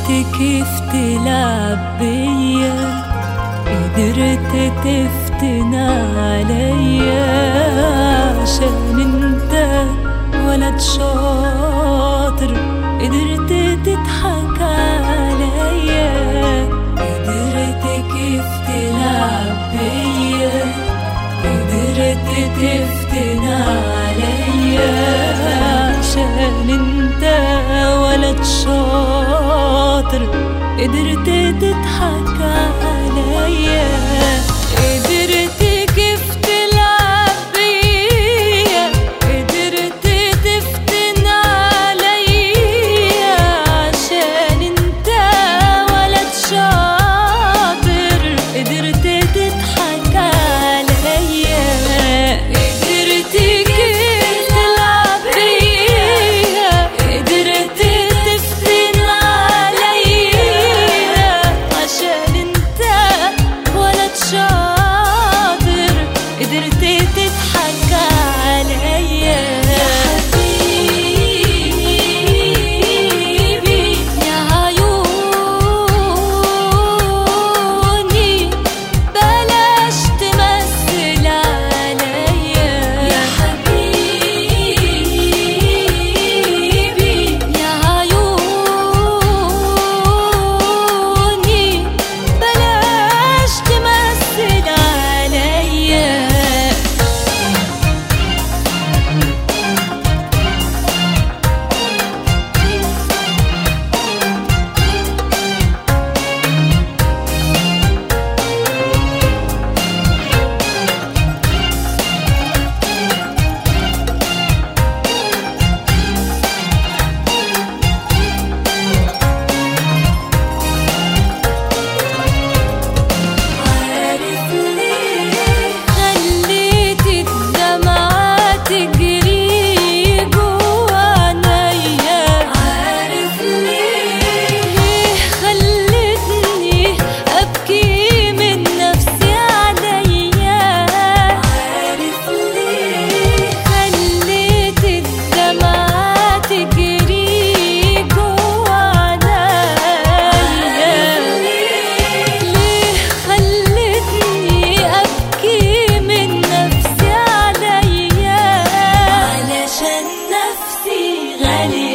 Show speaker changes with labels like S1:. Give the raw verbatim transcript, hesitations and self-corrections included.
S1: قدرت كيف تلعب بيا، قدرت تفتن عليا عشان انت ولد شاطر، قدرت تضحك عليا. قدرت كيف تلعب بيا، قدرت تفتن عليا عشان انت ولد شاطر، قدرت تضحك عليا. قدرت كيف تلعب بيا، قدرت تفتن عليا عشان انت ولد شاطر، قدرت تضحك عليا. قدرت كيف تلعب بيا، قدرت تفتن عليا عشان انت ولد شاطر، قدرت تضحك عليا. يا حبيبي يا عيوني بلاش تمثل عليا. يا حبيبي يا عيوني بلاش تمثل عليا. عارف ليه خليت الدمعة تجري جوا عينيا، عارف ليه خلتني أبكي من نفسي عليا، عارف ليه خليت الدمعة تجري جوا عينيا، ليه خلتني أبكي من نفسي عليا، علشان نفسي غالية